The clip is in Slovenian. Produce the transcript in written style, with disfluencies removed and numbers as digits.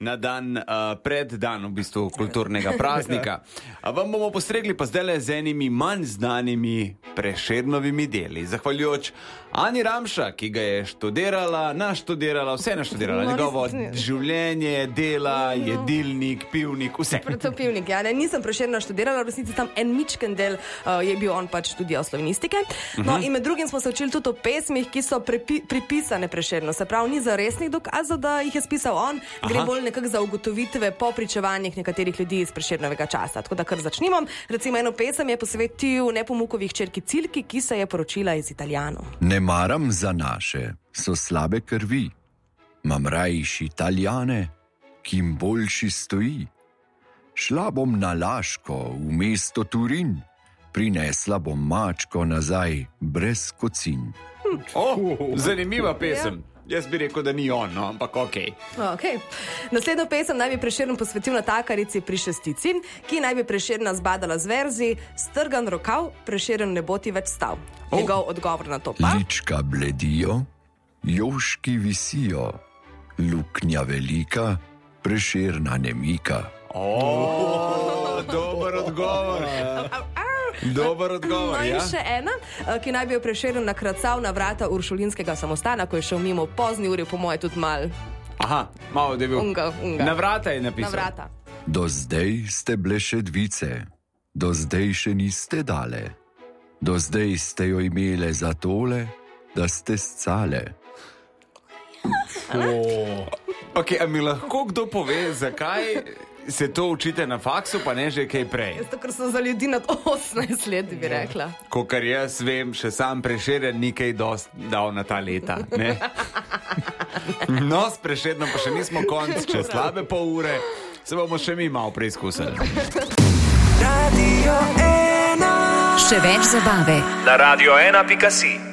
na dan pred dan v bistvu kulturnega praznika. Vam bomo postregli pa zdaj z enimi manj znanimi Prešernovimi deli. Zahvaljujoč Ani Ramša, ki ga je naštudirala, vse naštudirala. Njegovo življenje, dela, jedilnik, pivnik, vse. Predvsem pivnik, ja. Nisem Prešerna študirala, v resnici tam en mičken del je bil on pač študija slovenistike. No, in med drugim smo se učili tudi o pesmih, ki so pripisane Prešernu. Se pravi, ni za resnih dokazov, da jih je spisal on, gre bolj nekako za ugotovitve po pričevanjih nekaterih ljudi iz Prešernovega časa. Tako da kar začnimo. Recimo eno pesem je posvetil Nepomukovi hčerki Cilki, ki se je poročila iz Italijanov. Ne maram za naše, so slabe krvi. Mam rajši Italijane, ki jim boljši stoji. Šla bom na Laško v mesto Turin, prinesla bom mačko nazaj brez kocin. Zanimiva pesem. Jaz bi rekel, da ni on, no, ampak okej. Naslednjo pesem naj bi Prešern posvetil natakarici pri Šestici, ki naj bi Prešerna zbadala z verzi: strgan rokav, Prešern ne bo ti več stal. Njegov odgovor na to pa: lička bledijo, joški visijo, luknja velika, Prešerna ne mika. Dober odgovor. Dober odgovor, no, in še ena, ki naj bi jo Prešern nakracal na vrata Uršulinskega samostana, ko je šel mimo pozni uri, po moje tudi malo. Malo da je bil. Unga. Na vrata je napisal. Na vrata. Do zdaj ste bile še dvice, do zdaj še niste dale. Do zdaj ste jo imele za tole, da ste scale. A mi lahko kdo pove, zakaj se to učite na faksu, pa ne že kaj prej? Zato, ker so za ljudi nad 18 let, bi rekla. Kokar jaz vem, še sam Prešeren ni kaj dost dal na ta leta, ne? No, s Prešernom pa še nismo konc, čez slabe pol ure se bomo še mi malo preizkusili. Radio 1. Še več zabave na radio1.si.